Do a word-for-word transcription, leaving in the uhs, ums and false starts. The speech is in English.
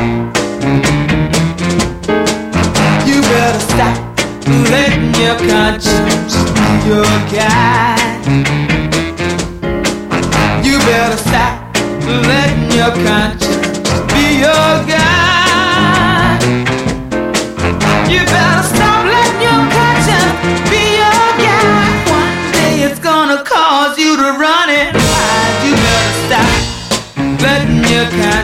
You better stop letting your conscience be your guide. You better stop letting your conscience be your guide. You better stop letting your conscience be your guide. One day it's gonna cause you to run and hide. You better stop letting your conscience